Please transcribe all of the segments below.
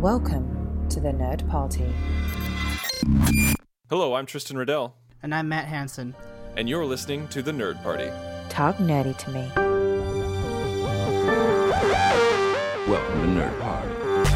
Welcome to the Nerd Party. Hello, I'm Tristan Riddell. And I'm Matt Hansen. And you're listening to the Nerd Party. Talk nerdy to me. Welcome to Nerd Party.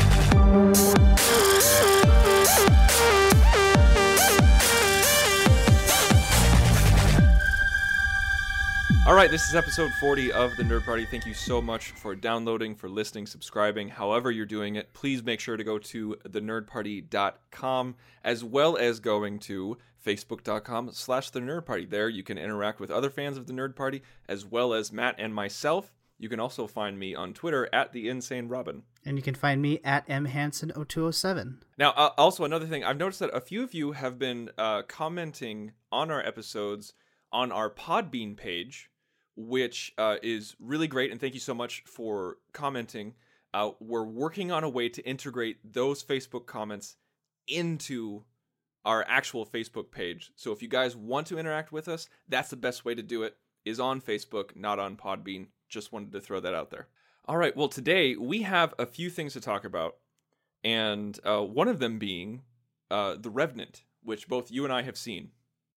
All right, this is episode 40 of the Nerd Party. Thank you so much for downloading, for listening, subscribing, however you're doing it. Please make sure to go to thenerdparty.com, as well as going to facebook.com/thenerdparty. There you can interact with other fans of the Nerd Party, as well as Matt and myself. You can also find me on Twitter at @theinsanerobin. And you can find me at mhansen0207. Now, also another thing, I've noticed that a few of you have been commenting on our episodes on our Podbean page, which is really great, and thank you so much for commenting. We're working on a way to integrate those Facebook comments into our actual Facebook page. So if you guys want to interact with us, that's the best way to do it, is on Facebook, not on Podbean. Just wanted to throw that out there. All right, well, today we have a few things to talk about, and one of them being The Revenant, which both you and I have seen.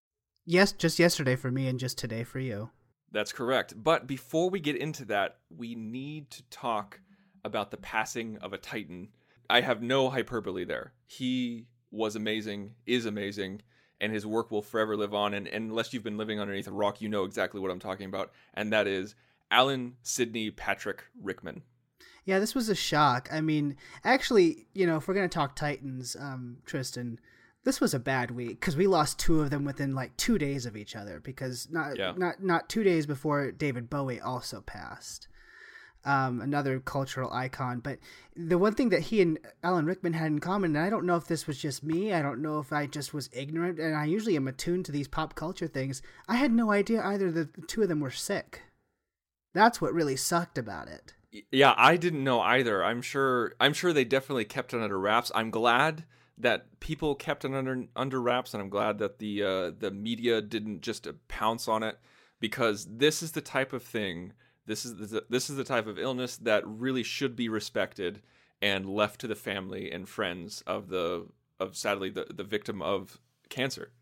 Yes, just yesterday for me and just today for you. That's correct. But before we get into that, we need to talk about the passing of a Titan. I have no hyperbole there. He was amazing, is amazing, and his work will forever live on. And unless you've been living underneath a rock, you know exactly what I'm talking about. And that is Alan Sidney Patrick Rickman. Yeah, this was a shock. I mean, actually, if we're going to talk Titans, Tristan, this was a bad week because we lost two of them within like 2 days of each other, because not 2 days before David Bowie also passed, another cultural icon. But the one thing that he and Alan Rickman had in common, and I don't know if this was just me, I don't know if I just was ignorant, and I usually am attuned to these pop culture things, I had no idea either that the two of them were sick. That's what really sucked about it. Yeah, I didn't know either. I'm sure they definitely kept it under wraps. I'm glad that people kept it under wraps, and I'm glad that the media didn't just pounce on it, because this is the type of thing, this is the type of illness that really should be respected and left to the family and friends of sadly the victim of cancer.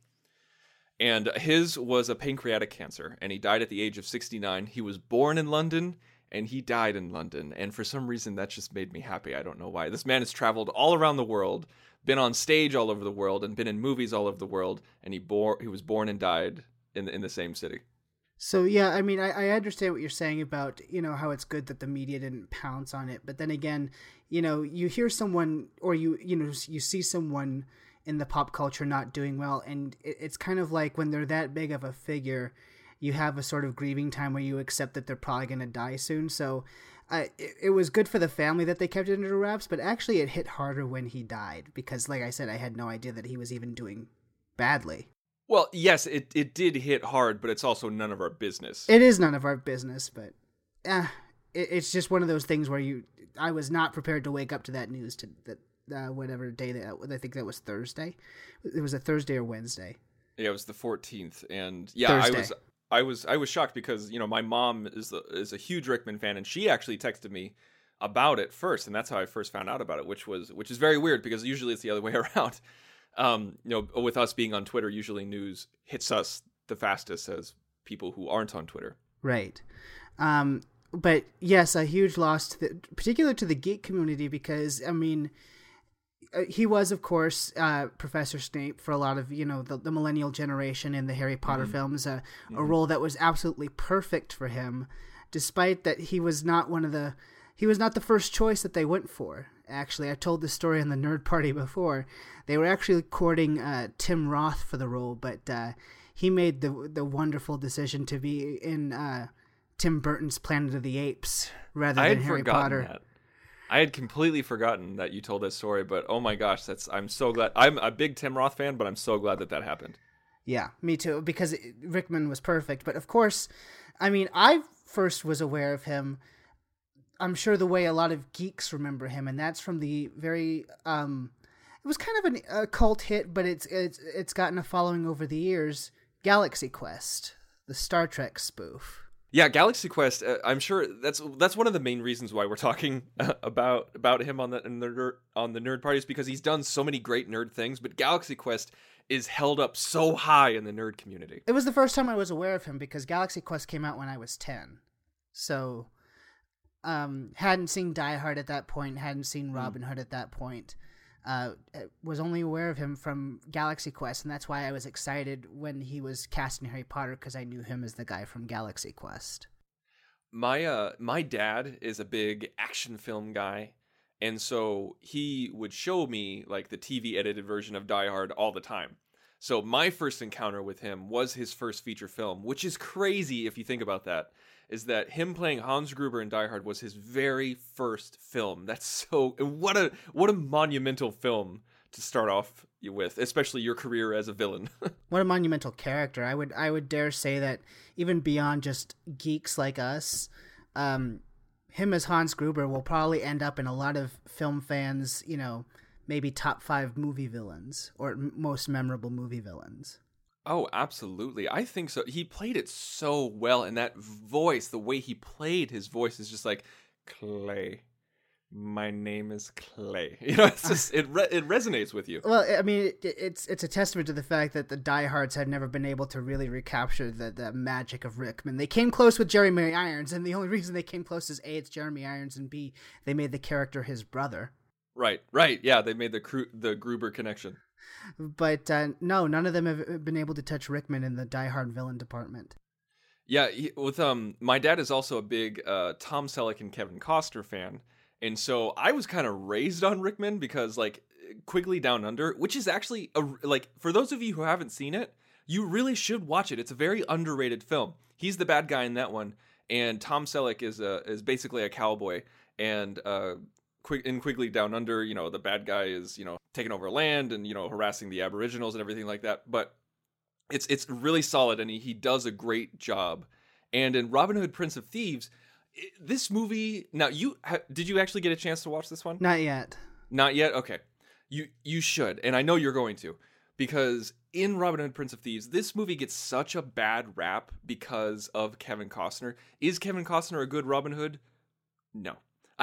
And his was a pancreatic cancer, and he died at the age of 69. He was born in London, and he died in London. And for some reason, that just made me happy. I don't know why. This man has traveled all around the world, been on stage all over the world, and been in movies all over the world. And he was born and died in the same city. So, yeah, I mean, I understand what you're saying about, how it's good that the media didn't pounce on it. But then again, you hear someone, or you see someone in the pop culture not doing well, and it's kind of like when they're that big of a figure, you have a sort of grieving time where you accept that they're probably going to die soon. So it was good for the family that they kept it under wraps, but actually it hit harder when he died, because like I said, I had no idea that he was even doing badly. Well, yes, it did hit hard, but it's also none of our business. It is none of our business, but it's just one of those things where I was not prepared to wake up to that news, whatever day I think that was Thursday. It was a Thursday or Wednesday. Yeah, it was the 14th, and yeah, Thursday. I was shocked because my mom is a huge Rickman fan, and she actually texted me about it first, and that's how I first found out about it, which is very weird because usually it's the other way around. With us being on Twitter, usually news hits us the fastest as people who aren't on Twitter. Right. But yes, a huge loss, particular to the geek community, because I mean, he was, of course, Professor Snape for a lot of, the millennial generation in the Harry Potter films, a role that was absolutely perfect for him, despite that he was not the first choice that they went for. Actually, I told this story on the Nerd Party before. They were actually courting Tim Roth for the role, but he made the wonderful decision to be in Tim Burton's Planet of the Apes rather than Harry Potter. That. I had completely forgotten that you told that story, but oh my gosh, I'm so glad. I'm a big Tim Roth fan, but I'm so glad that happened. Yeah, me too, because Rickman was perfect. But of course, I mean, I first was aware of him, I'm sure the way a lot of geeks remember him, and that's from the very, it was kind of a cult hit, but it's gotten a following over the years, Galaxy Quest, the Star Trek spoof. Yeah, Galaxy Quest. I'm sure that's one of the main reasons why we're talking about him on the Nerd Party, is because he's done so many great nerd things. But Galaxy Quest is held up so high in the nerd community. It was the first time I was aware of him because Galaxy Quest came out when I was 10, so hadn't seen Die Hard at that point, hadn't seen Robin Hood at that point. Was only aware of him from Galaxy Quest, and that's why I was excited when he was cast in Harry Potter, because I knew him as the guy from Galaxy Quest. My dad is a big action film guy, and so he would show me like the TV edited version of Die Hard all the time. So my first encounter with him was his first feature film, which is crazy if you think about that. Is that him playing Hans Gruber in Die Hard was his very first film. That's so... What a monumental film to start off with, especially your career as a villain. What a monumental character. I would dare say that even beyond just geeks like us, him as Hans Gruber will probably end up in a lot of film fans, maybe top 5 movie villains, or most memorable movie villains. Oh, absolutely. I think so. He played it so well, and that voice, the way he played his voice is just like, Clay. My name is Clay. It's just it resonates with you. Well, I mean, it's a testament to the fact that the diehards had never been able to really recapture the magic of Rickman. They came close with Jeremy Irons, and the only reason they came close is A, it's Jeremy Irons, and B, they made the character his brother. Right. Yeah, they made the Gruber connection. But no, none of them have been able to touch Rickman in the Die Hard villain department. Yeah, my dad is also a big Tom Selleck and Kevin Costner fan, and so I was kind of raised on Rickman because like Quigley Down Under, which is actually for those of you who haven't seen it, you really should watch it. It's a very underrated film. He's the bad guy in that one, and Tom Selleck is basically a cowboy, and in Quigley Down Under, the bad guy is, taking over land and, harassing the Aboriginals and everything like that. But it's really solid, and he does a great job. And in Robin Hood, Prince of Thieves, this movie... Now, did you actually get a chance to watch this one? Not yet. Not yet? Okay. You should, and I know you're going to. Because in Robin Hood, Prince of Thieves, this movie gets such a bad rap because of Kevin Costner. Is Kevin Costner a good Robin Hood? No.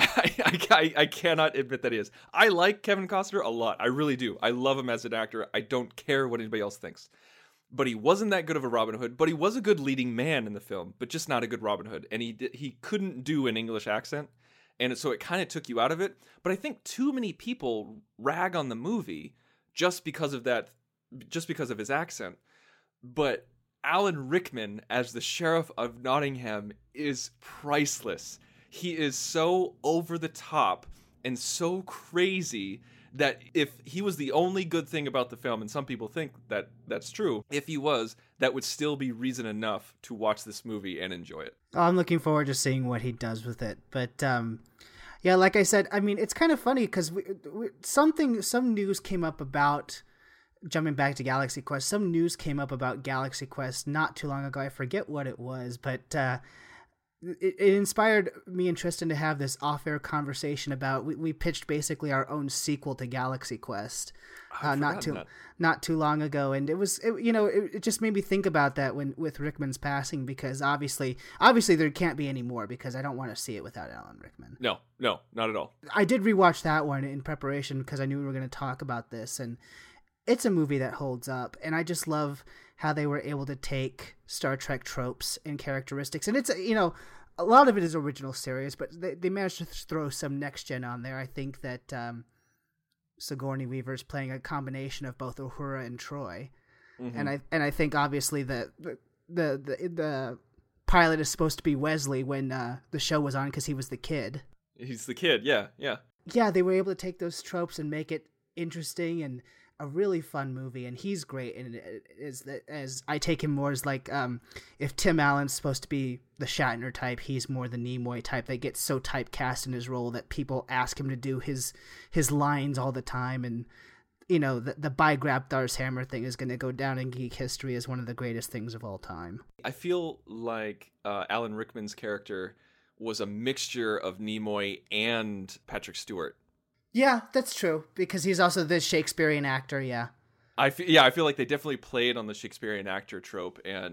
I cannot admit that he is. I like Kevin Costner a lot. I really do. I love him as an actor. I don't care what anybody else thinks. But he wasn't that good of a Robin Hood. But he was a good leading man in the film, but just not a good Robin Hood. And he couldn't do an English accent. And so it kind of took you out of it. But I think too many people rag on the movie just because of that, just because of his accent. But Alan Rickman as the Sheriff of Nottingham is priceless. He is so over the top and so crazy that if he was the only good thing about the film, and some people think that that's true, if he was, that would still be reason enough to watch this movie and enjoy it. I'm looking forward to seeing what he does with it. But yeah, like I said, I mean, it's kind of funny because some news came up about, jumping back to Galaxy Quest, some news came up about Galaxy Quest not too long ago. I forget what it was, but it inspired me and Tristan to have this off-air conversation about we pitched basically our own sequel to Galaxy Quest not too long ago, and it just made me think about that with Rickman's passing, because obviously there can't be any more, because I don't want to see it without Alan Rickman. No, not at all. I did rewatch that one in preparation because I knew we were going to talk about this, and it's a movie that holds up, and I just love how they were able to take Star Trek tropes and characteristics. And it's, a lot of it is original series, but they managed to throw some next gen on there. I think that Sigourney Weaver is playing a combination of both Uhura and Troy. Mm-hmm. And I think obviously the pilot is supposed to be Wesley when the show was on, because he was the kid. He's the kid, yeah. Yeah, they were able to take those tropes and make it interesting and a really fun movie, and he's great. And as I take him more as like, if Tim Allen's supposed to be the Shatner type, he's more the Nimoy type that gets so typecast in his role that people ask him to do his lines all the time. And the by Grabthar's hammer thing is going to go down in geek history as one of the greatest things of all time. I feel like Alan Rickman's character was a mixture of Nimoy and Patrick Stewart. Yeah, that's true, because he's also the Shakespearean actor, yeah. I feel like they definitely played on the Shakespearean actor trope, and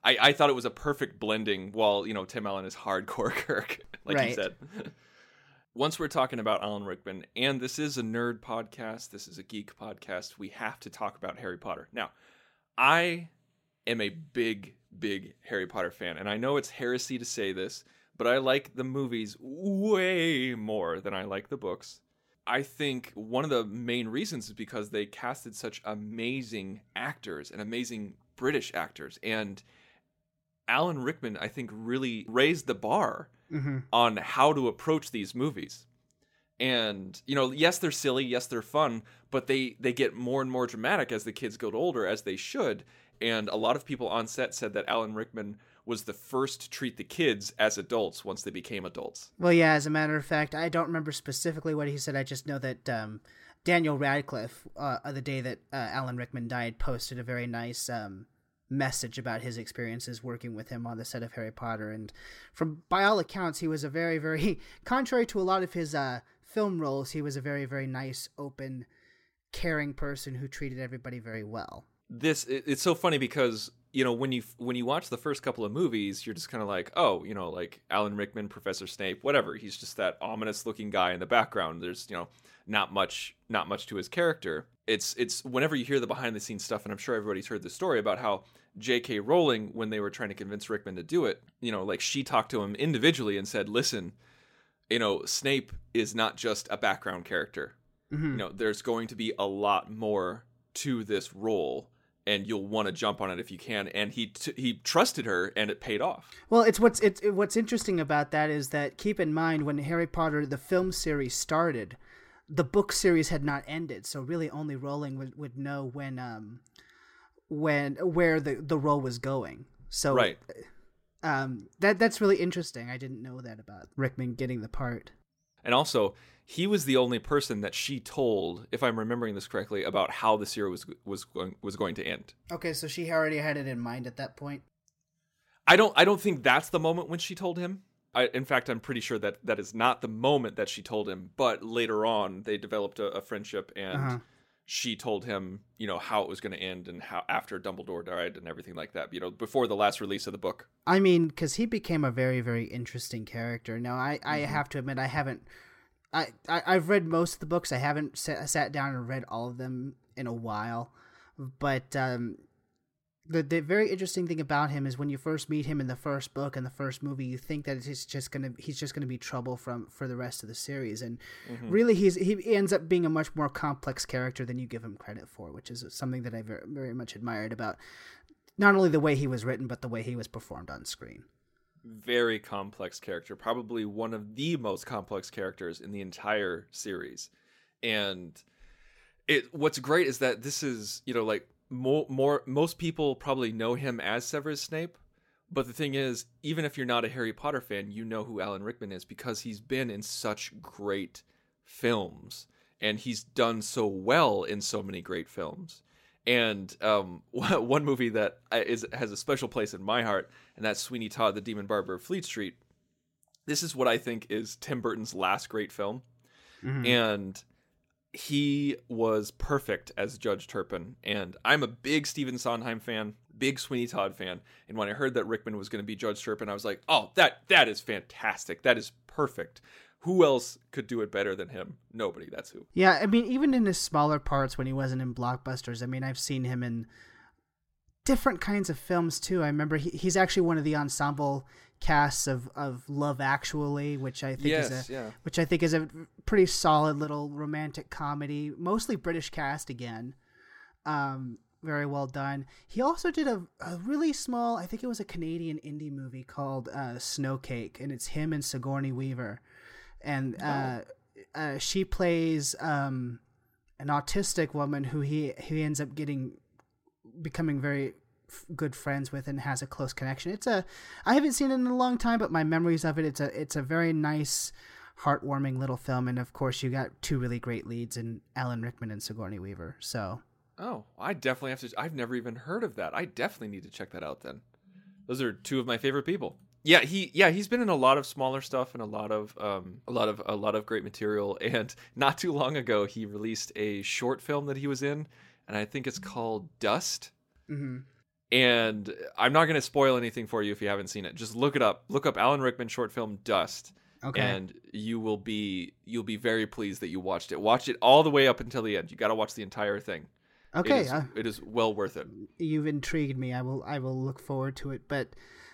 I thought it was a perfect blending while, Tim Allen is hardcore Kirk, like you Right. said. Once we're talking about Alan Rickman, and this is a nerd podcast, this is a geek podcast, we have to talk about Harry Potter. Now, I am a big, big Harry Potter fan, and I know it's heresy to say this, but I like the movies way more than I like the books. I think one of the main reasons is because they casted such amazing actors and amazing British actors, and Alan Rickman, I think, really raised the bar on how to approach these movies. And, yes, they're silly, yes, they're fun, but they get more and more dramatic as the kids get older, as they should. And a lot of people on set said that Alan Rickman was the first to treat the kids as adults once they became adults. Well, yeah, as a matter of fact, I don't remember specifically what he said. I just know that Daniel Radcliffe, the day that Alan Rickman died, posted a very nice message about his experiences working with him on the set of Harry Potter. And by all accounts, he was a very, very, contrary to a lot of his film roles, he was a very, very nice, open, caring person who treated everybody very well. It's so funny because, when you watch the first couple of movies, you're just kind of like, oh, like Alan Rickman, Professor Snape, whatever. He's just that ominous looking guy in the background. There's, not much to his character. It's whenever you hear the behind the scenes stuff, and I'm sure everybody's heard the story about how J.K. Rowling, when they were trying to convince Rickman to do it, like she talked to him individually and said, listen, Snape is not just a background character. There's going to be a lot more to this role, and you'll want to jump on it if you can. And he trusted her, and it paid off. Well, what's interesting about that is that, keep in mind, when Harry Potter the film series started, the book series had not ended, so really only Rowling would know where the role was going. So right. That's really interesting. I didn't know that about Rickman getting the part. And also, he was the only person that she told, if I'm remembering this correctly, about how the series was going to end. Okay, so she already had it in mind at that point. I don't think that's the moment when she told him. In fact, I'm pretty sure that is not the moment that she told him. But later on, they developed a friendship, and she told him, how it was going to end, and how after Dumbledore died and everything like that. Before the last release of the book. I mean, because he became a very, very interesting character. Now, I have to admit, I haven't. I've read most of the books. I haven't sat down and read all of them in a while, but the very interesting thing about him is when you first meet him in the first book and the first movie, you think that he's just gonna be trouble for the rest of the series, and really he ends up being a much more complex character than you give him credit for, which is something that I very, very much admired about not only the way he was written but the way he was performed on screen. Very complex character, probably one of the most complex characters in the entire series. And what's great is that this is, like most people probably know him as Severus Snape, but the thing is, even if you're not a Harry Potter fan, you know who Alan Rickman is because he's been in such great films and he's done so well in so many great films. And one movie that has a special place in my heart, and that's Sweeney Todd, the Demon Barber of Fleet Street. This is what I think is Tim Burton's last great film. And he was perfect as Judge Turpin. And I'm a big Stephen Sondheim fan, big Sweeney Todd fan. And when I heard that Rickman was going to be Judge Turpin, I was like, oh, that is fantastic. That is perfect. Who else could do it better than him? Nobody. That's who. Yeah, I mean, even in his smaller parts when he wasn't in blockbusters, I mean, I've seen him in different kinds of films too. I remember he's actually one of the ensemble casts of Love Actually, which I think is a pretty solid little romantic comedy, mostly British cast again. Very well done. He also did a really small, I think it was a Canadian indie movie called Snowcake, and it's him and Sigourney Weaver. And she plays an autistic woman who he ends up becoming very good friends with and has a close connection. I haven't seen it in a long time, but my memories of it, it's a very nice, heartwarming little film. And of course, you got two really great leads in Alan Rickman and Sigourney Weaver. So, I definitely have to. I've never even heard of that. I definitely need to check that out. Then, those are two of my favorite people. Yeah, he's been in a lot of smaller stuff and a lot of great material. And not too long ago, he released a short film that he was in, and I think it's called Dust. And I'm not going to spoil anything for you if you haven't seen it. Just look it up. Look up Alan Rickman short film Dust. Okay. And you'll be very pleased that you watched it. Watch it all the way up until the end. You got to watch the entire thing. Okay. It is well worth it. You've intrigued me. I will look forward to it. But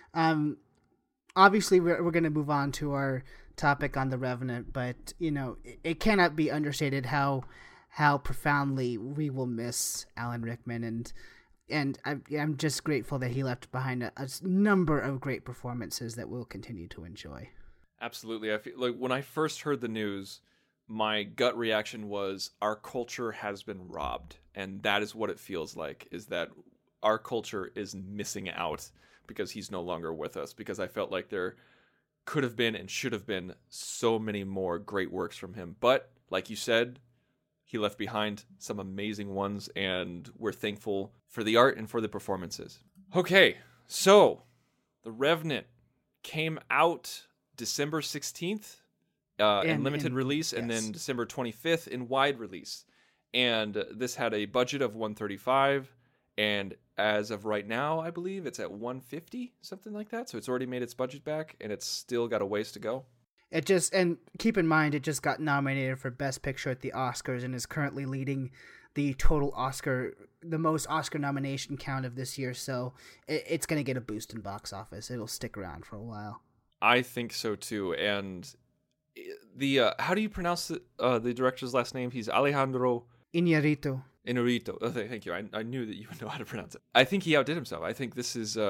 obviously we're going to move on to our topic on The Revenant, but it cannot be understated how profoundly we will miss Alan Rickman, and I'm just grateful that he left behind a number of great performances that we'll continue to enjoy. Absolutely. I feel like when I first heard the news, my gut reaction was our culture has been robbed, and that is what it feels like, is that our culture is missing out because he's no longer with us, because I felt like there could have been and should have been so many more great works from him. But like you said, he left behind some amazing ones, and we're thankful for the art and for the performances. Okay, so The Revenant came out December 16th in limited release, and then December 25th in wide release. And this had a budget of $135, and as of right now, I believe it's at $150, something like that. So it's already made its budget back, and it's still got a ways to go. And keep in mind, it just got nominated for Best Picture at the Oscars and is currently leading the the most Oscar nomination count of this year. So it's going to get a boost in box office. It'll stick around for a while. I think so too. And the how do you pronounce the director's last name? He's Alejandro Iñárritu. Inarito. Oh, thank you. I knew that you would know how to pronounce it. I think he outdid himself. I think this is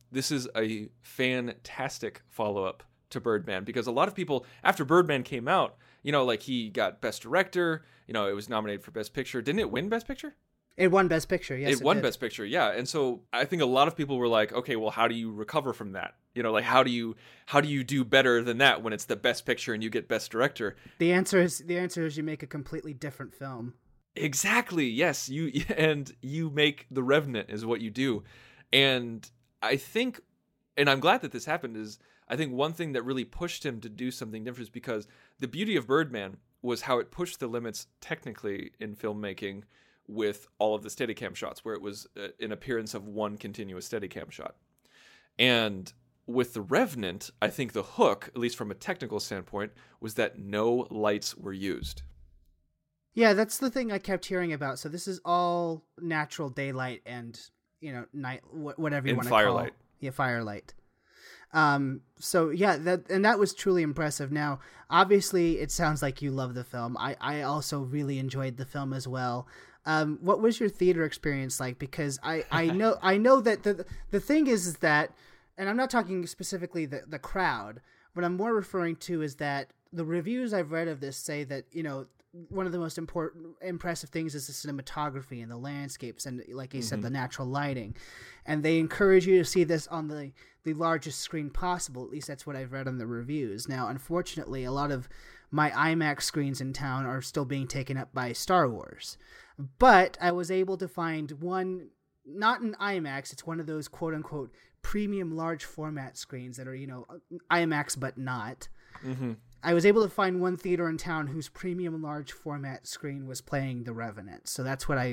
a fantastic follow-up to Birdman, because a lot of people, after Birdman came out, like he got Best Director, it was nominated for Best Picture. Didn't it win Best Picture? It won Best Picture, yes. It won Best Picture, yeah. And so I think a lot of people were like, okay, well, how do you recover from that? Like how do you do better than that when it's the Best Picture and you get Best Director? The answer is you make a completely different film. Exactly. Yes, you make The Revenant is what you do. And I think, and I'm glad that this happened, is I think one thing that really pushed him to do something different is because the beauty of Birdman was how it pushed the limits technically in filmmaking with all of the Steadicam shots, where it was an appearance of one continuous Steadicam shot. And with The Revenant, I think the hook, at least from a technical standpoint, was that no lights were used. Yeah, that's the thing I kept hearing about. So this is all natural daylight and, night, whatever you want to call it. Firelight. Yeah, firelight. So yeah, that was truly impressive. Now, obviously, it sounds like you love the film. I also really enjoyed the film as well. What was your theater experience like? Because I know that the thing is that, and I'm not talking specifically the crowd. What I'm more referring to is that the reviews I've read of this say that, one of the most impressive things is the cinematography and the landscapes and, like you said, the natural lighting. And they encourage you to see this on the largest screen possible. At least that's what I've read on the reviews. Now, unfortunately, a lot of my IMAX screens in town are still being taken up by Star Wars. But I was able to find one, not an IMAX, it's one of those quote-unquote premium large format screens that are, IMAX but not. Mm-hmm. I was able to find one theater in town whose premium large format screen was playing The Revenant. So that's what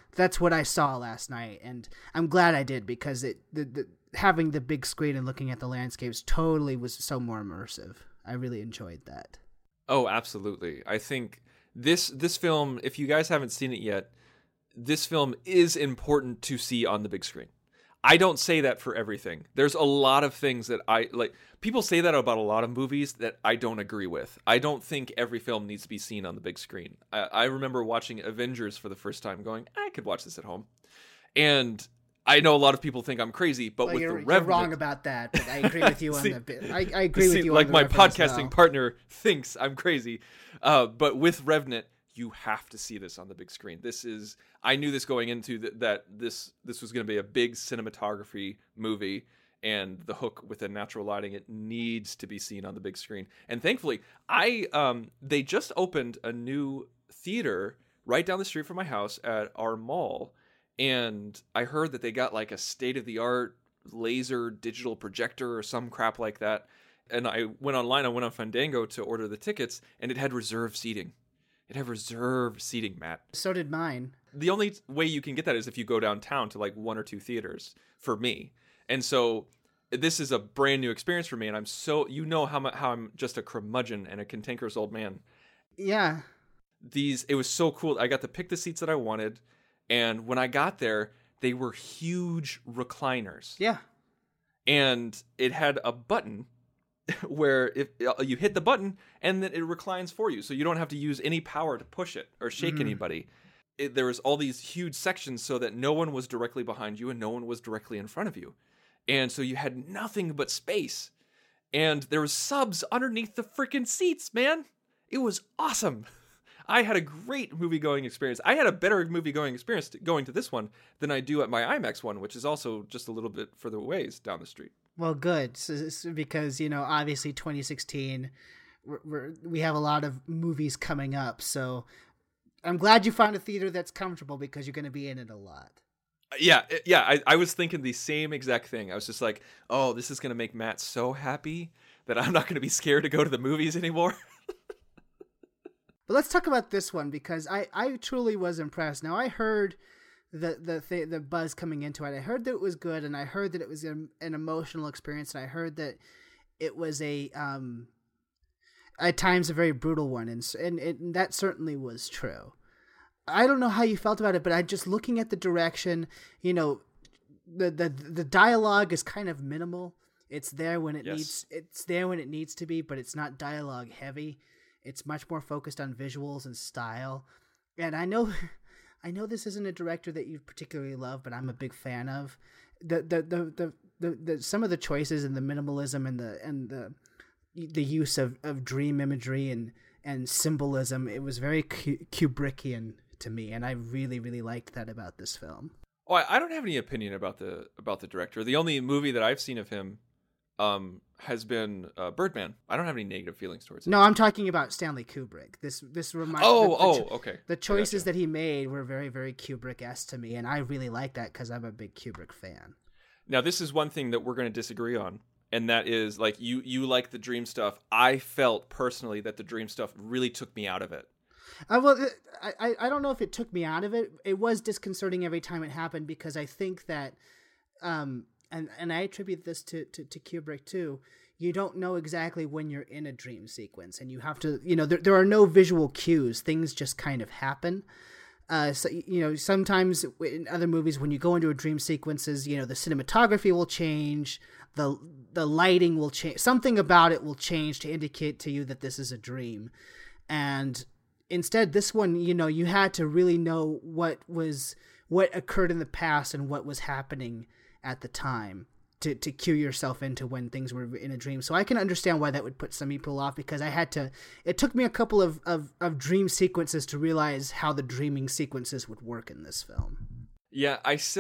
I saw last night, and I'm glad I did, because having the big screen and looking at the landscapes totally was so more immersive. I really enjoyed that. Oh, absolutely. I think this film, if you guys haven't seen it yet, this film is important to see on the big screen. I don't say that for everything. There's a lot of things that I like. People say that about a lot of movies that I don't agree with. I don't think every film needs to be seen on the big screen. I remember watching Avengers for the first time going, I could watch this at home. And I know a lot of people think I'm crazy, but with The Revenant... You're wrong about that, but I agree with you on that bit. I agree with you on like The my Revenant podcasting partner thinks I'm crazy. But with Revenant, you have to see this on the big screen. I knew this going into that this was going to be a big cinematography movie, and the hook with the natural lighting, it needs to be seen on the big screen. And thankfully, they just opened a new theater right down the street from my house at our mall, and I heard that they got like a state-of-the-art laser digital projector or some crap like that. And I went online, I went on Fandango to order the tickets, and it had reserved seating. It had reserved seating, Matt. So did mine. The only way you can get that is if you go downtown to like 1 or 2 theaters for me. And so this is a brand new experience for me. And I'm so, how I'm just a curmudgeon and a cantankerous old man. Yeah. It was so cool. I got to pick the seats that I wanted. And when I got there, they were huge recliners. Yeah. And it had a button where if you hit the button and then it reclines for you. So you don't have to use any power to push it or shake anybody. There was all these huge sections so that no one was directly behind you and no one was directly in front of you. And so you had nothing but space. And there was subs underneath the freaking seats, man. It was awesome. I had a great movie-going experience. I had a better movie-going experience going to this one than I do at my IMAX one, which is also just a little bit further ways down the street. Well, good, because, obviously 2016, we have a lot of movies coming up, so I'm glad you found a theater that's comfortable because you're going to be in it a lot. Yeah, I was thinking the same exact thing. I was just like, oh, this is going to make Matt so happy that I'm not going to be scared to go to the movies anymore. But let's talk about this one because I truly was impressed. Now, I heard the buzz coming into it. I heard that it was good, and I heard that it was an emotional experience, and I heard that it was at times a very brutal one, and that certainly was true. I don't know how you felt about it, but I just looking at the direction, the dialogue is kind of minimal. It's there when it needs to be, but it's not dialogue heavy. It's much more focused on visuals and style. And I know this isn't a director that you particularly love, but I'm a big fan of the some of the choices and the minimalism and the use of dream imagery and symbolism. It was very Kubrickian to me, and I really, really liked that about this film. Oh, I don't have any opinion about the director. The only movie that I've seen of him has been Birdman. I don't have any negative feelings towards it. No, I'm talking about Stanley Kubrick. This reminds okay. The choices that he made were very, very Kubrick-esque to me, and I really like that because I'm a big Kubrick fan. Now, this is one thing that we're going to disagree on, and that is, like, you like the dream stuff. I felt personally that the dream stuff really took me out of it. Well, I don't know if it took me out of it. It was disconcerting every time it happened because I think that, and I attribute this to Kubrick too. You don't know exactly when you're in a dream sequence, and you have to, there are no visual cues. Things just kind of happen. So, sometimes in other movies, when you go into a dream sequences, the cinematography will change, the lighting will change, something about it will change to indicate to you that this is a dream. And instead, this one, you had to really know what occurred in the past and what was happening at the time to cue yourself into when things were in a dream. So I can understand why that would put some people off, because it took me a couple of dream sequences to realize how the dreaming sequences would work in this film. Yeah,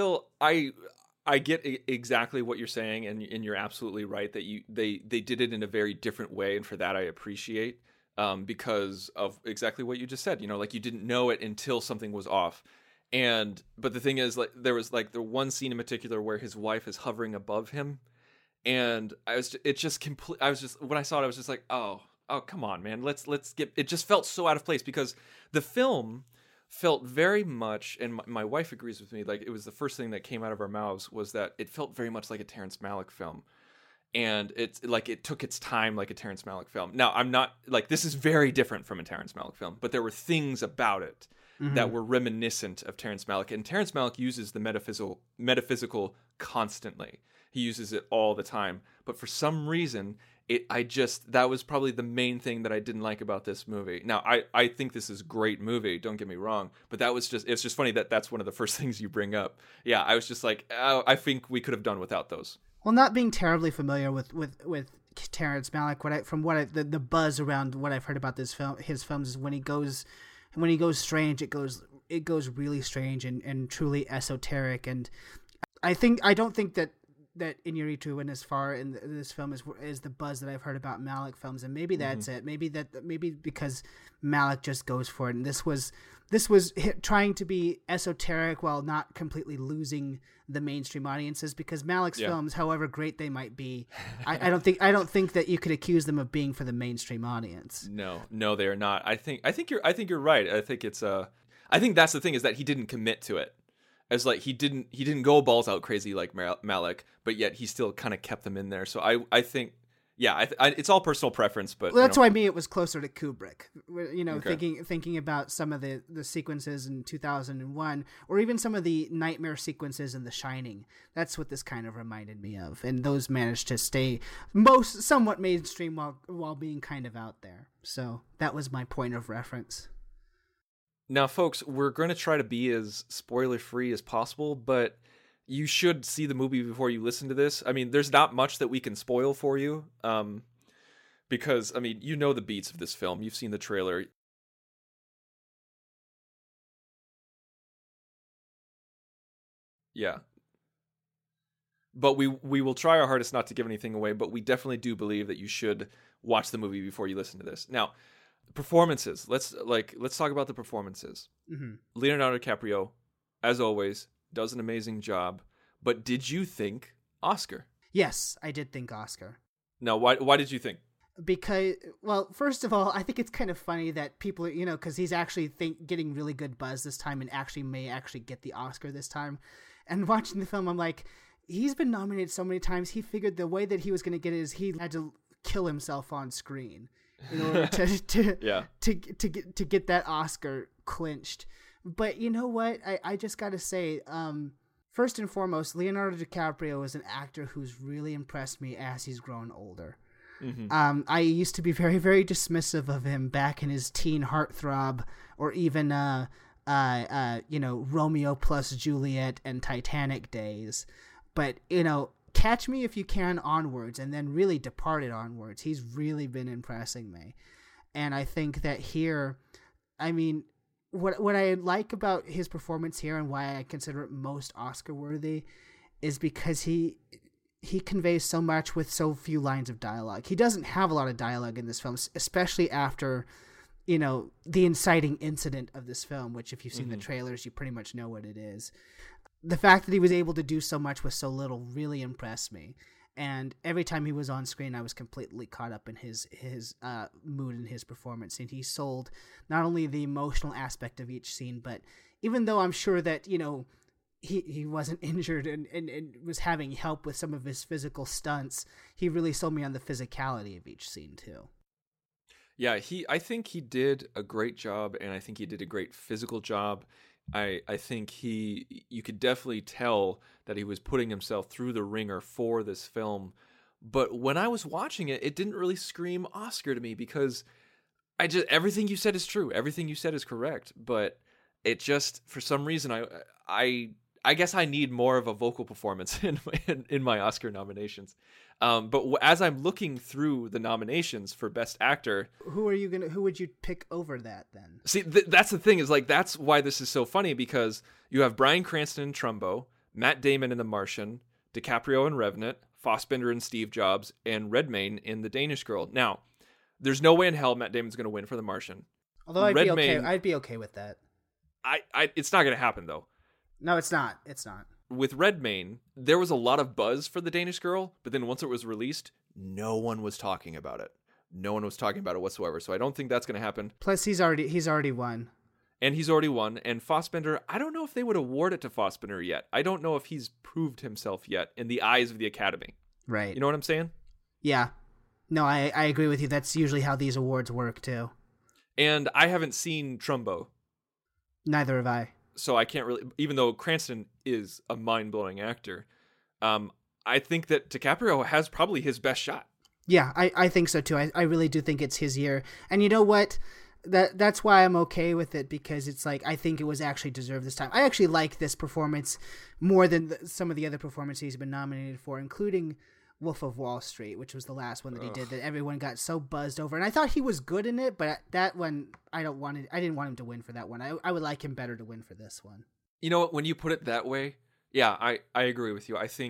I get exactly what you're saying, and you're absolutely right that they did it in a very different way, and for that I appreciate. Because of exactly what you just said, like you didn't know it until something was off. But the thing is, like, there was like the one scene in particular where his wife is hovering above him, and when I saw it, I was just like, oh, come on, man, let's get. It just felt so out of place because the film felt very much, and my wife agrees with me. Like, it was the first thing that came out of our mouths was that it felt very much like a Terrence Malick film. And it's like it took its time like a Terrence Malick film. Now, I'm not like, this is very different from a Terrence Malick film, but there were things about it that were reminiscent of Terrence Malick. And Terrence Malick uses the metaphysical constantly. He uses it all the time. But for some reason, that was probably the main thing that I didn't like about this movie. Now, I think this is a great movie, don't get me wrong, but it's just funny that that's one of the first things you bring up. Yeah, I was just like, oh, I think we could have done without those. Well, not being terribly familiar with Terrence Malick, the buzz around what I've heard about his films is when he goes strange, it goes really strange and truly esoteric. And I don't think that that Inarritu went as far in this film is the buzz that I've heard about Malick films, and maybe that's it. Maybe because Malick just goes for it, and this was trying to be esoteric while not completely losing the mainstream audiences. Because Malick's films, however great they might be, I don't think that you could accuse them of being for the mainstream audience. No, they are not. I think you're right. I think it's I think that's the thing, is that he didn't commit to it. As like he didn't go balls out crazy like Malick, but yet he still kind of kept them in there. So I think, it's all personal preference. But that's why it was closer to Kubrick. Okay. Thinking about some of the sequences in 2001, or even some of the nightmare sequences in The Shining. That's what this kind of reminded me of, and those managed to stay somewhat mainstream while being kind of out there. So that was my point of reference. Now, folks, we're going to try to be as spoiler-free as possible, but you should see the movie before you listen to this. I mean, there's not much that we can spoil for you, because, I mean, you know the beats of this film. You've seen the trailer. Yeah. But we will try our hardest not to give anything away, but we definitely do believe that you should watch the movie before you listen to this. Now, performances. Let's talk about the performances. Mm-hmm. Leonardo DiCaprio, as always, does an amazing job. But did you think Oscar? Yes, I did think Oscar. Now, why did you think? Because, well, first of all, I think it's kind of funny that people, because he's actually getting really good buzz this time and may get the Oscar this time. And watching the film, I'm like, he's been nominated so many times. He figured the way that he was going to get it is he had to kill himself on screen in order to get that Oscar clinched. But you know what? I just got to say, first and foremost, Leonardo DiCaprio is an actor who's really impressed me as he's grown older. Mm-hmm. I used to be very, very dismissive of him back in his teen heartthrob, or even Romeo plus Juliet and Titanic days. But Catch Me If You Can onwards, and then really Departed onwards, he's really been impressing me. And I think that here, I mean, what I like about his performance here and why I consider it most Oscar worthy is because he conveys so much with so few lines of dialogue. He doesn't have a lot of dialogue in this film, especially after the inciting incident of this film, which if you've seen the trailers, you pretty much know what it is. The fact that he was able to do so much with so little really impressed me. And every time he was on screen, I was completely caught up in his mood and his performance. And he sold not only the emotional aspect of each scene, but even though I'm sure that, he wasn't injured and was having help with some of his physical stunts, he really sold me on the physicality of each scene too. Yeah, I think he did a great job, and I think he did a great physical job. I think you could definitely tell that he was putting himself through the ringer for this film. But when I was watching it, it didn't really scream Oscar to me, because everything you said is true. Everything you said is correct. But it just, for some reason, I guess I need more of a vocal performance in my Oscar nominations. But as I'm looking through the nominations for Best Actor, who would you pick over that then? See, that's the thing, is like, that's why this is so funny, because you have Bryan Cranston in Trumbo, Matt Damon in The Martian, DiCaprio in Revenant, Fassbender in Steve Jobs, and Redmayne in The Danish Girl. Now, there's no way in hell Matt Damon's going to win for The Martian. Although I'd be okay with that. It's not going to happen though. No, it's not. It's not. With Redmayne, there was a lot of buzz for The Danish Girl, but then once it was released, no one was talking about it. No one was talking about it whatsoever. So I don't think that's going to happen. Plus, he's already won. And he's already won. And Fassbender, I don't know if they would award it to Fassbender yet. I don't know if he's proved himself yet in the eyes of the Academy. Right. You know what I'm saying? Yeah. No, I agree with you. That's usually how these awards work too. And I haven't seen Trumbo. Neither have I. So I can't really, even though Cranston is a mind-blowing actor, I think that DiCaprio has probably his best shot. Yeah, I think so too. I really do think it's his year. And you know what? That's why I'm okay with it, because it's like, I think it was actually deserved this time. I actually like this performance more than some of the other performances he's been nominated for, including Wolf of Wall Street, which was the last one that he did that everyone got so buzzed over. And I thought he was good in it, but that one, I didn't want him to win for that one. I would like him better to win for this one. You know what? When you put it that way, yeah, I agree with you. I think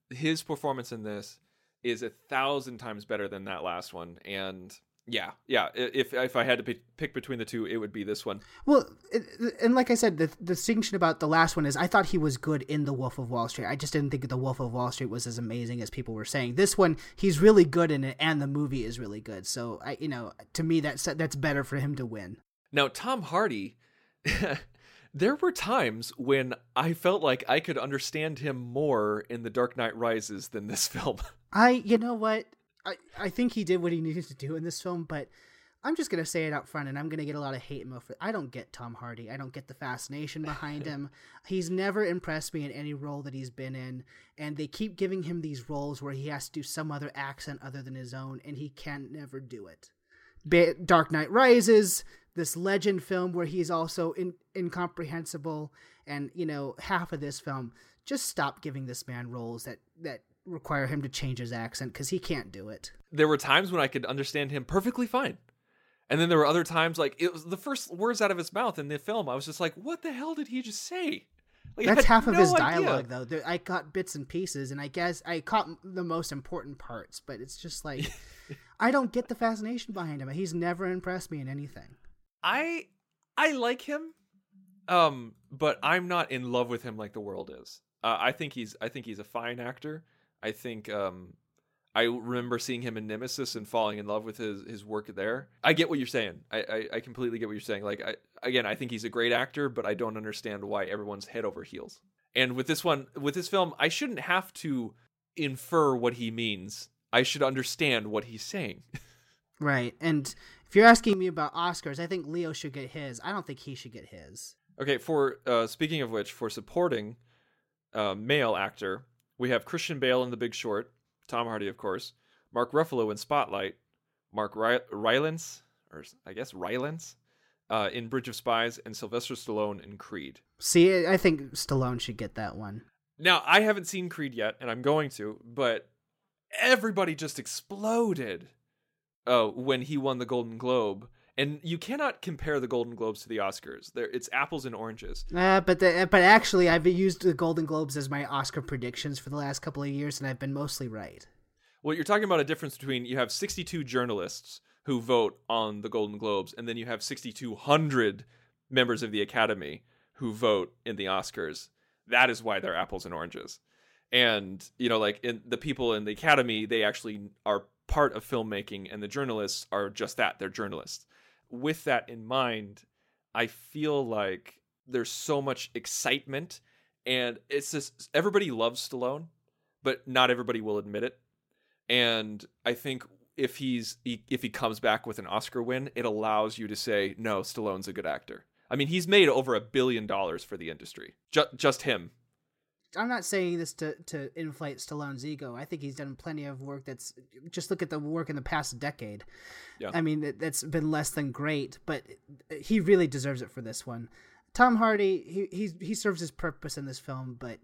his performance in this is 1,000 times better than that last one. And yeah. If I had to pick between the two, it would be this one. Well, and like I said, the distinction about the last one is I thought he was good in The Wolf of Wall Street. I just didn't think The Wolf of Wall Street was as amazing as people were saying. This one, he's really good in it, and the movie is really good. So to me, that's better for him to win. Now, Tom Hardy, there were times when I felt like I could understand him more in The Dark Knight Rises than this film. You know what? I think he did what he needed to do in this film, but I'm just going to say it out front, and I'm going to get a lot of hate mail for it. I don't get Tom Hardy. I don't get the fascination behind him. He's never impressed me in any role that he's been in, and they keep giving him these roles where he has to do some other accent other than his own, and he can never do it. Dark Knight Rises, this legend film where he's also incomprehensible, and, half of this film, just stop giving this man roles that require him to change his accent, because he can't do it. There were times when I could understand him perfectly fine. And then there were other times, like, it was the first words out of his mouth in the film, I was just like, what the hell did he just say? Like, that's half of his idea. dialogue, though. I caught bits and pieces, and I guess I caught the most important parts, but it's just like, I don't get the fascination behind him. He's never impressed me in anything. I like him, but I'm not in love with him like the world is. I think he's a fine actor. I think I remember seeing him in Nemesis and falling in love with his work there. I get what you're saying. I completely get what you're saying. Like, I think he's a great actor, but I don't understand why everyone's head over heels. And with this film, I shouldn't have to infer what he means. I should understand what he's saying. Right. And if you're asking me about Oscars, I think Leo should get his. I don't think he should get his. Okay, for speaking of which, for supporting male actor, we have Christian Bale in The Big Short, Tom Hardy, of course, Mark Ruffalo in Spotlight, Mark Rylance, in Bridge of Spies, and Sylvester Stallone in Creed. See, I think Stallone should get that one. Now, I haven't seen Creed yet, and I'm going to, but everybody just exploded when he won the Golden Globe. And you cannot compare the Golden Globes to the Oscars. It's apples and oranges. But actually, I've used the Golden Globes as my Oscar predictions for the last couple of years, and I've been mostly right. Well, you're talking about a difference between, you have 62 journalists who vote on the Golden Globes, and then you have 6,200 members of the Academy who vote in the Oscars. That is why they're apples and oranges. And, like, the people in the Academy, they actually are part of filmmaking, and the journalists are just that. They're journalists. With that in mind, I feel like there's so much excitement, and it's just, everybody loves Stallone, but not everybody will admit it. And I think if he comes back with an Oscar win, it allows you to say, no, Stallone's a good actor. I mean, he's made over $1 billion for the industry. Just him. I'm not saying this to inflate Stallone's ego. I think he's done plenty of work just look at the work in the past decade. Yeah. I mean, that's been less than great, but he really deserves it for this one. Tom Hardy, he serves his purpose in this film, but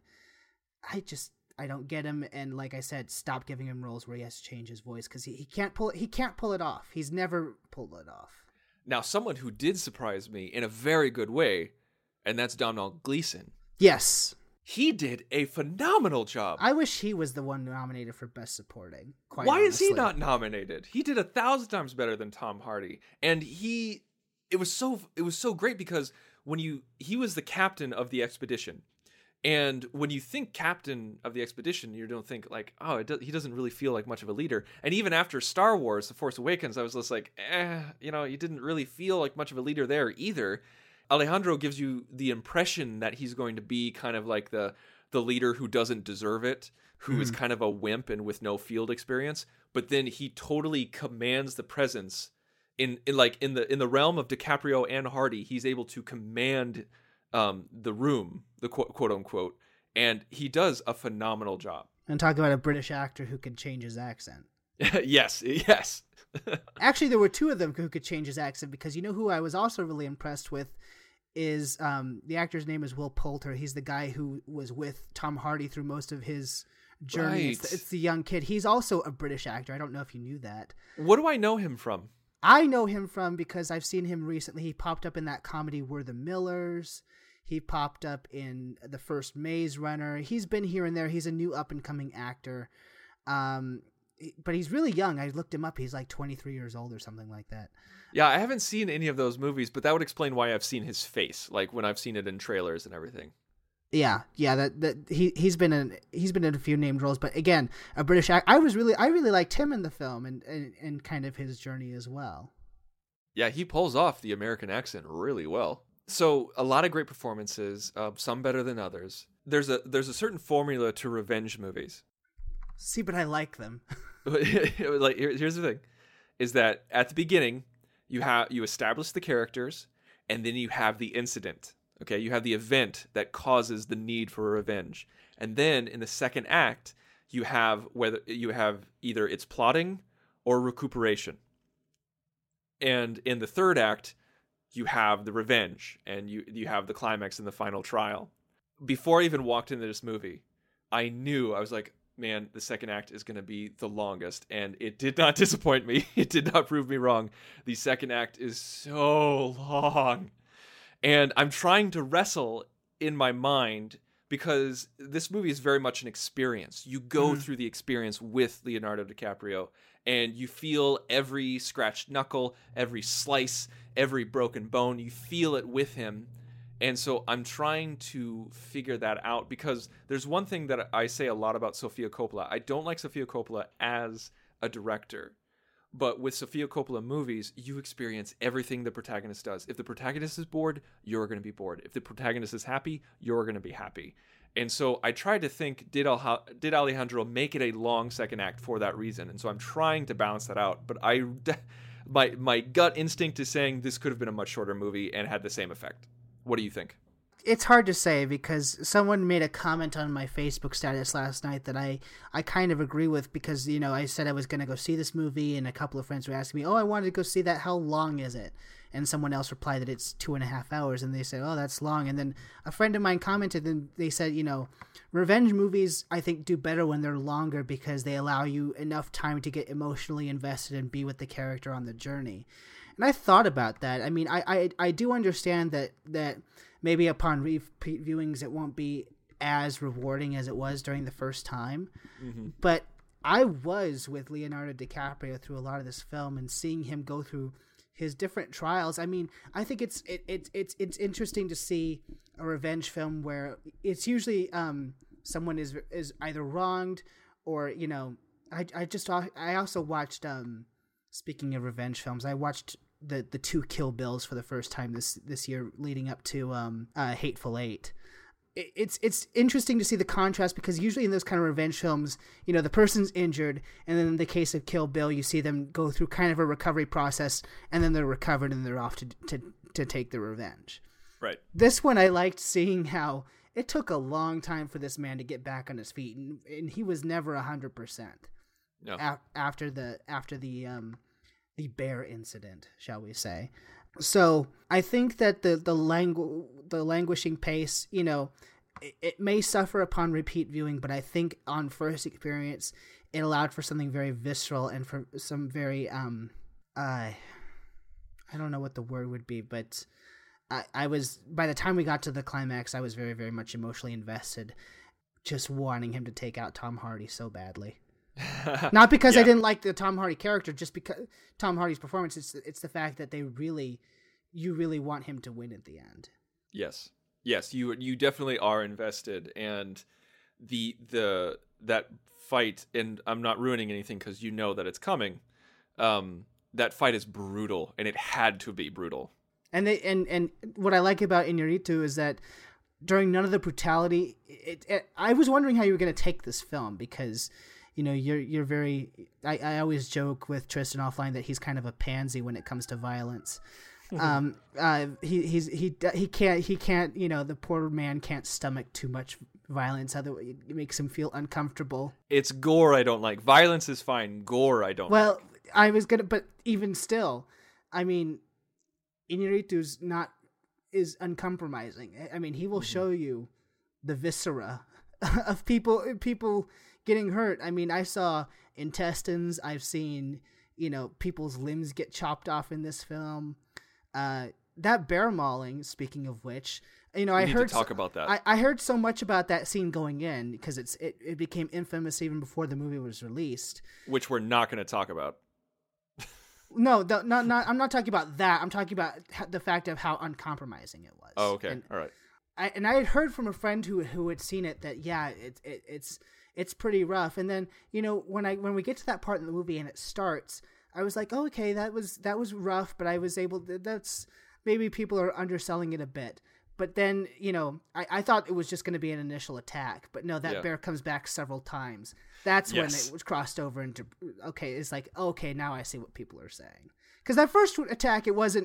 I don't get him. And like I said, stop giving him roles where he has to change his voice, because he can't pull it off. He's never pulled it off. Now, someone who did surprise me in a very good way, and that's Domhnall Gleeson. Yes. He did a phenomenal job. I wish he was the one nominated for Best Supporting. Why is he not nominated? He did 1,000 times better than Tom Hardy. And it was so great because he was the captain of the expedition. And when you think captain of the expedition, you don't think like, he doesn't really feel like much of a leader. And even after Star Wars, The Force Awakens, I was just like, you didn't really feel like much of a leader there either. Alejandro gives you the impression that he's going to be kind of like the leader who doesn't deserve it, who is kind of a wimp and with no field experience. But then he totally commands the presence in the realm of DiCaprio and Hardy. He's able to command the room, the quote unquote, and he does a phenomenal job. And talk about a British actor who could change his accent. Yes. Actually, there were two of them who could change his accent, because who I was also really impressed with is the actor's name is Will Poulter. He's the guy who was with Tom Hardy through most of his journey. Right. It's the young kid. He's also a British actor. I don't know if you knew that. What do I know him from? I know him from because I've seen him recently. He popped up in that comedy We're the Millers. He popped up in the first Maze Runner. He's been here and there. He's a new up-and-coming actor. But he's really young. I looked him up. He's like 23 years old or something like that. Yeah, I haven't seen any of those movies, but that would explain why I've seen his face, like when I've seen it in trailers and everything. Yeah. He's been in a few named roles, but again, a British actor. I really liked him in the film and kind of his journey as well. Yeah, he pulls off the American accent really well. So a lot of great performances, some better than others. There's a certain formula to revenge movies. See, but I like them. Like here's the thing, is that at the beginning you establish the characters, and then you have the incident. Okay, you have the event that causes the need for revenge, and then in the second act you have either it's plotting or recuperation, and in the third act you have the revenge, and you have the climax in the final trial. Before I even walked into this movie, I was like, man, the second act is going to be the longest, and it did not disappoint me. It did not prove me wrong. The second act is so long, and I'm trying to wrestle in my mind because this movie is very much an experience. You go through the experience with Leonardo DiCaprio, and you feel every scratched knuckle, every slice, every broken bone. You feel it with him. And so I'm trying to figure that out, because there's one thing that I say a lot about Sofia Coppola. I don't like Sofia Coppola as a director, but with Sofia Coppola movies, you experience everything the protagonist does. If the protagonist is bored, you're going to be bored. If the protagonist is happy, you're going to be happy. And so I tried to think, did Alejandro make it a long second act for that reason? And so I'm trying to balance that out. But my gut instinct is saying this could have been a much shorter movie and had the same effect. What do you think? It's hard to say, because someone made a comment on my Facebook status last night that I kind of agree with, because, you know, I said I was going to go see this movie, and a couple of friends were asking me, I wanted to go see that. How long is it? And someone else replied that it's 2.5 hours, and they said, that's long. And then a friend of mine commented, and they said, revenge movies, I think, do better when they're longer, because they allow you enough time to get emotionally invested and be with the character on the journey. And I thought about that. I mean, I do understand that maybe upon repeat viewings it won't be as rewarding as it was during the first time. Mm-hmm. But I was with Leonardo DiCaprio through a lot of this film, and seeing him go through his different trials. I mean, I think it's interesting to see a revenge film where it's usually someone is either wronged or, I also watched speaking of revenge films, I watched the two Kill Bills for the first time this year, leading up to Hateful Eight. It's interesting to see the contrast, because usually in those kind of revenge films, the person's injured, and then in the case of Kill Bill, you see them go through kind of a recovery process, and then they're recovered and they're off to take their revenge. Right. This one, I liked seeing how it took a long time for this man to get back on his feet, and he was never 100%. No. After the bear incident, shall we say. So I think that the languishing pace, it may suffer upon repeat viewing, but I think on first experience it allowed for something very visceral and for some very I don't know what the word would be, but I was, by the time we got to the climax, I was very, very much emotionally invested, just wanting him to take out Tom Hardy so badly. Not because I didn't like the Tom Hardy character, just because Tom Hardy's performance. It's the fact that you really want him to win at the end. Yes, you definitely are invested, and that fight. And I'm not ruining anything because that it's coming. That fight is brutal, and it had to be brutal. And what I like about Iñárritu is that during none of the brutality, I was wondering how you were going to take this film, because you're very. I always joke with Tristan offline that he's kind of a pansy when it comes to violence. He can't. The poor man can't stomach too much violence. Otherwise, it makes him feel uncomfortable. It's gore I don't like. Violence is fine. Gore I don't. Well, like. But even still, I mean, Iñárritu's is uncompromising. I mean, he will show you the viscera of people getting hurt. I mean, I saw intestines. I've seen, people's limbs get chopped off in this film. that bear mauling, speaking of which, I We need heard to talk about that. I heard so much about that scene going in because it became infamous even before the movie was released. Which we're not going to talk about. No, I'm not talking about that. I'm talking about the fact of how uncompromising it was. Oh, okay. And All right. I had heard from a friend who had seen it that it's pretty rough. And then when we get to that part in the movie and it starts, I was like, oh, okay, that was rough, but I was able to, that's maybe people are underselling it a bit. But then, I thought it was just going to be an initial attack. But no, that bear comes back several times. That's when it was crossed over into, okay, it's like, okay, now I see what people are saying. Because that first attack, it was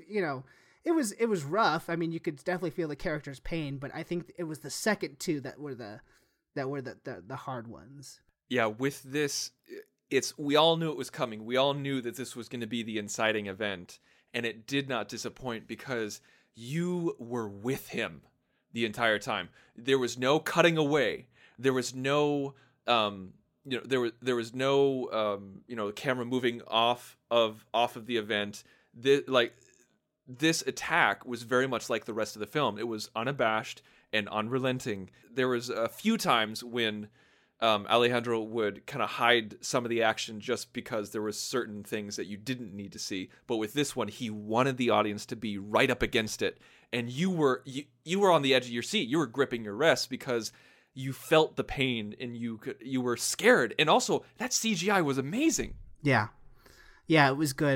rough. I mean, you could definitely feel the character's pain, but I think it was the second two that were the hard ones. Yeah, with this, we all knew it was coming. We all knew that this was going to be the inciting event, and it did not disappoint because you were with him the entire time. There was no cutting away. There was no, there was no, camera moving off of the event. This attack was very much like the rest of the film. It was unabashed and unrelenting. There was a few times when Alejandro would kind of hide some of the action just because there were certain things that you didn't need to see. But with this one, he wanted the audience to be right up against it. And you were on the edge of your seat. You were gripping your wrist because you felt the pain and you were scared. And also, that CGI was amazing. Yeah, it was good.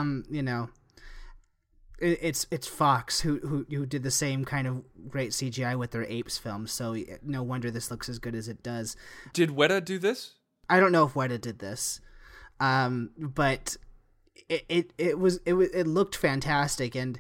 It's Fox who did the same kind of great CGI with their Apes films, so no wonder this looks as good as it does. Did Weta do this? I don't know if Weta did this, but it looked fantastic, and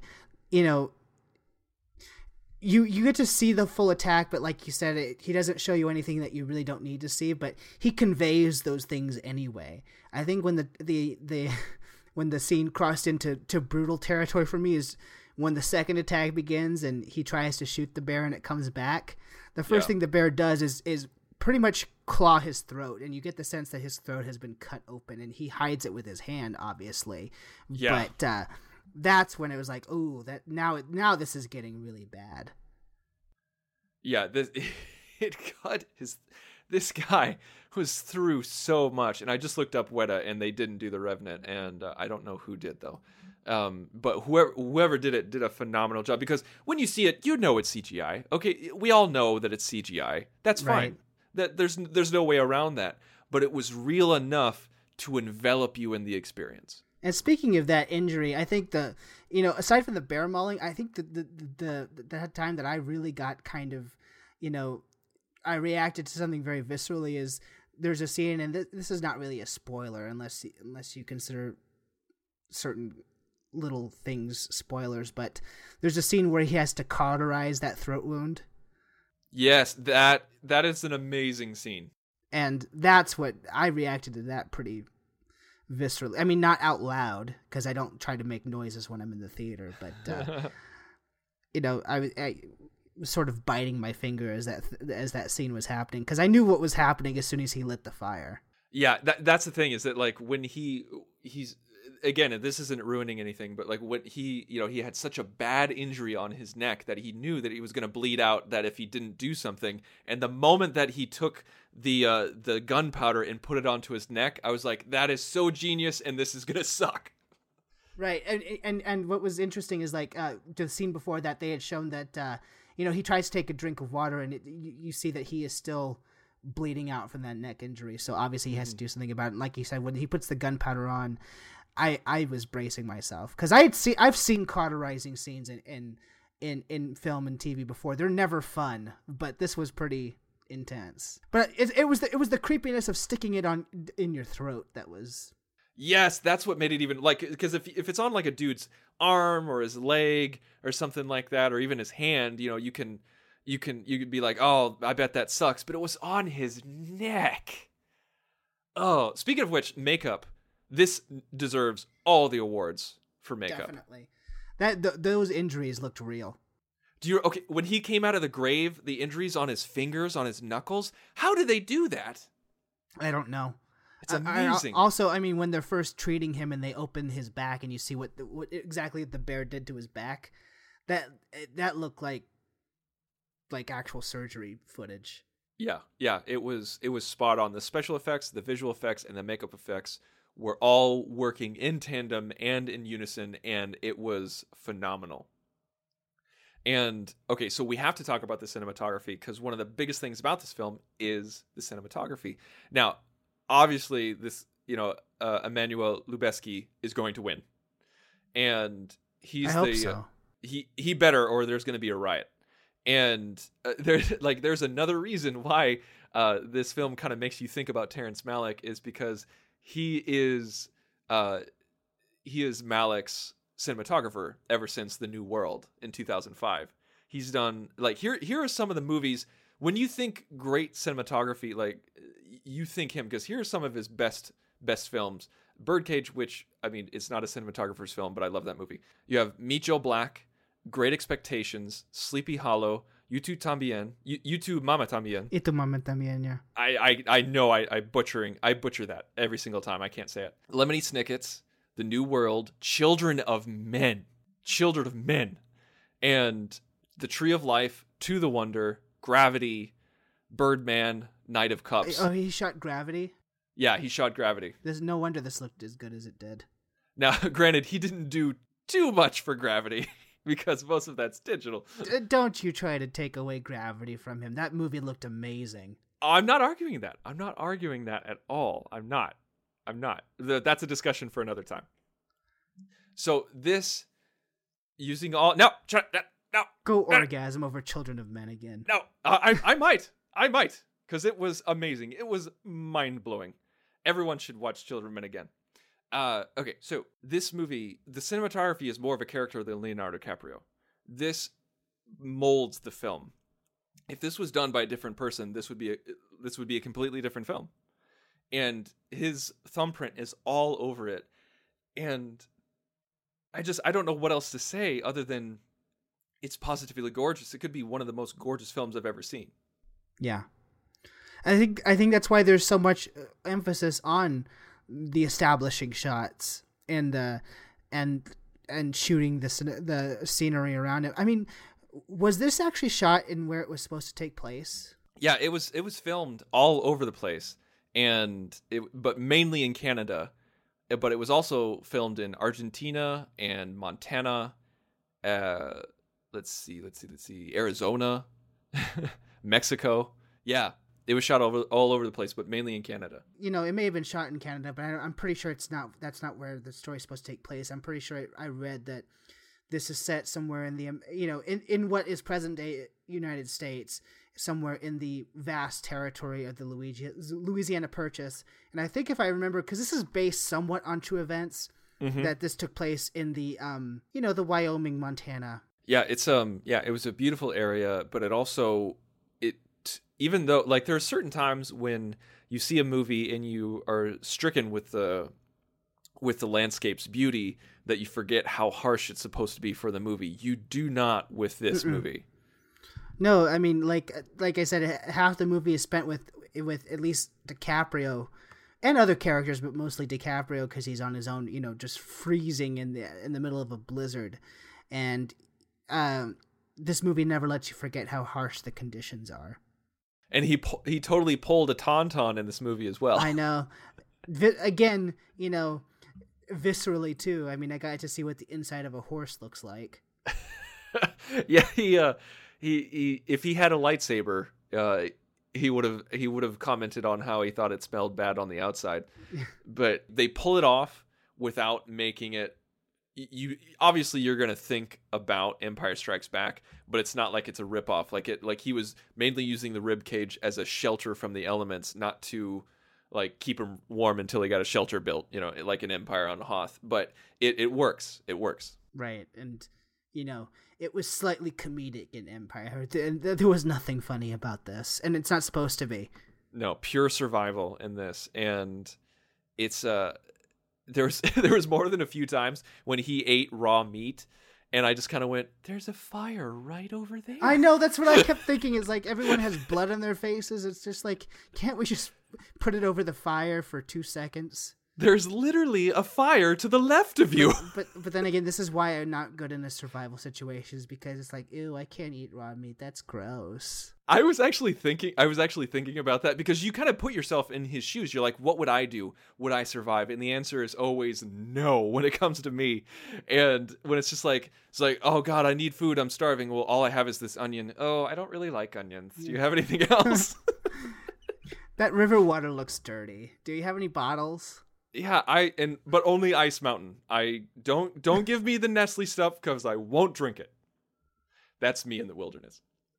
you get to see the full attack, but like you said, he doesn't show you anything that you really don't need to see, but he conveys those things anyway. I think when when the scene crossed into brutal territory for me is when the second attack begins and he tries to shoot the bear and it comes back. The first thing the bear does is pretty much claw his throat, and you get the sense that his throat has been cut open, and he hides it with his hand, obviously. Yeah. But that's when it was like, oh, that now this is getting really bad. Yeah, this guy was through so much, and I just looked up Weta, and they didn't do The Revenant, and I don't know who did though. But whoever did it did a phenomenal job, because when you see it, you know it's CGI. Okay, we all know that it's CGI. That's fine. Right. That there's no way around that. But it was real enough to envelop you in the experience. And speaking of that injury, I think aside from the bear mauling, I think the time that I really got kind of, I reacted to something very viscerally is there's a scene, and this is not really a spoiler unless you consider certain little things spoilers, but there's a scene where he has to cauterize that throat wound. Yes, that is an amazing scene. And that's what I reacted to, that pretty viscerally. I mean, not out loud, because I don't try to make noises when I'm in the theater, but I was sort of biting my finger as that scene was happening, because I knew what was happening as soon as he lit the fire. Yeah, that's the thing, is that like when he's again, this isn't ruining anything, but like when he had such a bad injury on his neck that he knew that he was going to bleed out, that if he didn't do something, and the moment that he took the gunpowder and put it onto his neck, I was like, that is so genius, and this is going to suck. Right. And what was interesting is like the scene before that, they had shown that he tries to take a drink of water, and you see that he is still bleeding out from that neck injury, so obviously he has to do something about it. And like you said, when he puts the gunpowder on, I was bracing myself, because I've seen cauterizing scenes in film and TV before. They're never fun, but this was pretty intense. But it was the creepiness of sticking it in your throat that was. Yes, that's what made it even, like, because if it's on like a dude's arm or his leg or something like that, or even his hand, you could be like, oh, I bet that sucks, but it was on his neck. Oh, speaking of which, makeup. This deserves all the awards for makeup. Definitely. Those injuries looked real. When he came out of the grave, the injuries on his fingers, on his knuckles, how did they do that? I don't know. It's amazing. Also, I mean, when they're first treating him and they open his back and you see what exactly the bear did to his back, that looked like actual surgery footage. Yeah, it was spot on. The special effects, the visual effects, and the makeup effects were all working in tandem and in unison, and it was phenomenal. And okay, so we have to talk about the cinematography, because one of the biggest things about this film is the cinematography. Now, obviously, this Emmanuel Lubezki is going to win, and I hope so. He better, or there's going to be a riot. And there's another reason why this film kind of makes you think about Terrence Malick, is because he is Malick's cinematographer ever since The New World in 2005. He's done here are some of the movies when you think great cinematography, you think him, because here are some of his best films. Birdcage, which I mean, it's not a cinematographer's film, but I love that movie. You have Meet Joe Black, Great Expectations, Sleepy Hollow, You Tu Tambien, You Tu Mama Tambien. Y Tu Mama Tambien, yeah. I know I butcher that every single time. I can't say it. Lemony Snicket's The New World, Children of Men, and The Tree of Life, To the Wonder, Gravity, Birdman, Knight of Cups. Oh, he shot Gravity? Yeah, he shot Gravity. There's no wonder this looked as good as it did. Now, granted, he didn't do too much for Gravity, because most of that's digital. Don't you try to take away Gravity from him. That movie looked amazing. I'm not arguing that. I'm not arguing that at all. I'm not. That's a discussion for another time. So this, using all... No! Go orgasm over Children of Men again. No! I might. Because it was amazing. It was mind-blowing. Everyone should watch Children of Men again. Okay, so this movie, the cinematography is more of a character than Leonardo DiCaprio. This molds the film. If this was done by a different person, this would be a completely different film. And his thumbprint is all over it. And I don't know what else to say other than it's positively gorgeous. It could be one of the most gorgeous films I've ever seen. Yeah. I think that's why there's so much emphasis on the establishing shots and shooting the scenery around it. I mean, was this actually shot in where it was supposed to take place? Yeah, it was filmed all over the place, but mainly in Canada. But it was also filmed in Argentina and Montana. Let's see, Arizona, Mexico. Yeah. It was shot all over the place, but mainly in Canada. It may have been shot in Canada, but I'm pretty sure that's not where the story's supposed to take place. I'm pretty sure I read that this is set somewhere in the, in what is present day United States, somewhere in the vast territory of the Louisiana Purchase. And I think if I remember, because this is based somewhat on true events, that this took place in the, the Wyoming, Montana. Yeah, it was a beautiful area, but it also, even though, there are certain times when you see a movie and you are stricken with the landscape's beauty that you forget how harsh it's supposed to be for the movie. You do not with this movie. No, I mean, like I said, half the movie is spent with at least DiCaprio and other characters, but mostly DiCaprio because he's on his own, just freezing in the middle of a blizzard, and this movie never lets you forget how harsh the conditions are. And he totally pulled a tauntaun in this movie as well. I know. Again, viscerally too. I mean, I got to see what the inside of a horse looks like. Yeah, he if he had a lightsaber, he would have commented on how he thought it smelled bad on the outside. But they pull it off without making it. You're gonna think about Empire Strikes Back, but it's not like it's a ripoff. Like he was mainly using the rib cage as a shelter from the elements, not to keep him warm until he got a shelter built. Like an Empire on Hoth. But it works. It works. Right, and it was slightly comedic in Empire. There was nothing funny about this, and it's not supposed to be. No, pure survival in this, and it's there was more than a few times when he ate raw meat, and I just kind of went, "There's a fire right over there." I know, that's what I kept thinking. Is everyone has blood on their faces. It's just can't we just put it over the fire for 2 seconds. There's literally a fire to the left of you. But then again, this is why I'm not good in a survival situations, because it's like, ew, I can't eat raw meat. That's gross. I was actually thinking about that, because you kind of put yourself in his shoes. You're like, what would I do? Would I survive? And the answer is always no when it comes to me. And when it's just like, oh God, I need food. I'm starving. Well, all I have is this onion. Oh, I don't really like onions. Do you have anything else? That river water looks dirty. Do you have any bottles? Yeah, but only Ice Mountain. I don't give me the Nestle stuff, because I won't drink it. That's me in the wilderness.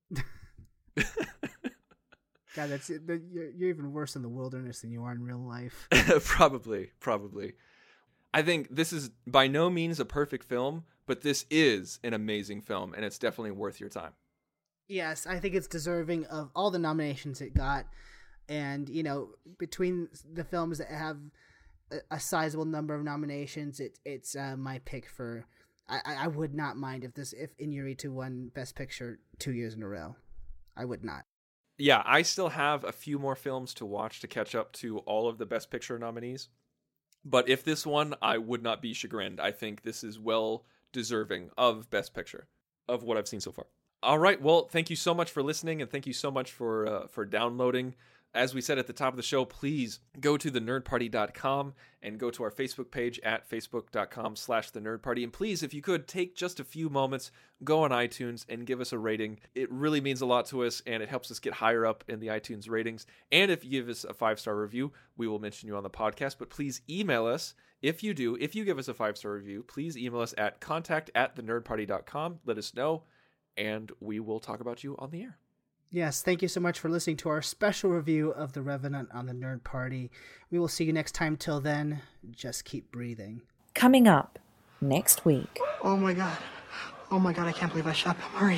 God, you're even worse in the wilderness than you are in real life. Probably. I think this is by no means a perfect film, but this is an amazing film, and it's definitely worth your time. Yes, I think it's deserving of all the nominations it got, and between the films that have a sizable number of nominations, it's my pick for. I would not mind if Inuyuki won Best Picture 2 years in a row. I would not. Yeah, I still have a few more films to watch to catch up to all of the Best Picture nominees. But if this won, I would not be chagrined. I think this is well deserving of Best Picture, of what I've seen so far. All right, well, thank you so much for listening, and thank you so much for downloading. As we said at the top of the show, please go to thenerdparty.com and go to our Facebook page at facebook.com/thenerdparty. And please, if you could, take just a few moments, go on iTunes and give us a rating. It really means a lot to us, and it helps us get higher up in the iTunes ratings. And if you give us a 5-star review, we will mention you on the podcast. But please email us. If you give us a 5-star review, please email us at contact@thenerdparty.com. Let us know, and we will talk about you on the air. Yes, thank you so much for listening to our special review of The Revenant on the Nerd Party. We will see you next time. Till then, just keep breathing. Coming up next week. Oh my god, I can't believe I shot Bill Murray.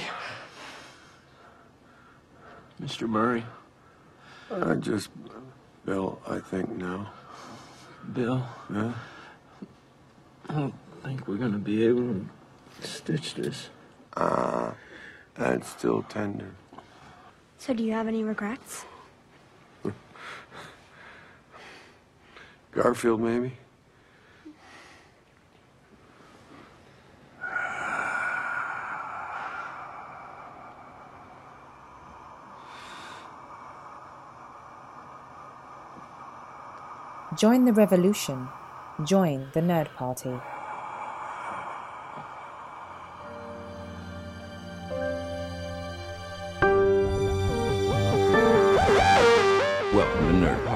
Mr. Murray? Bill, I think now. Bill? Yeah? I don't think we're gonna be able to stitch this. That's still tender. So do you have any regrets? Garfield, maybe? Join the revolution. Join the Nerd Party. Welcome to Nerd Party.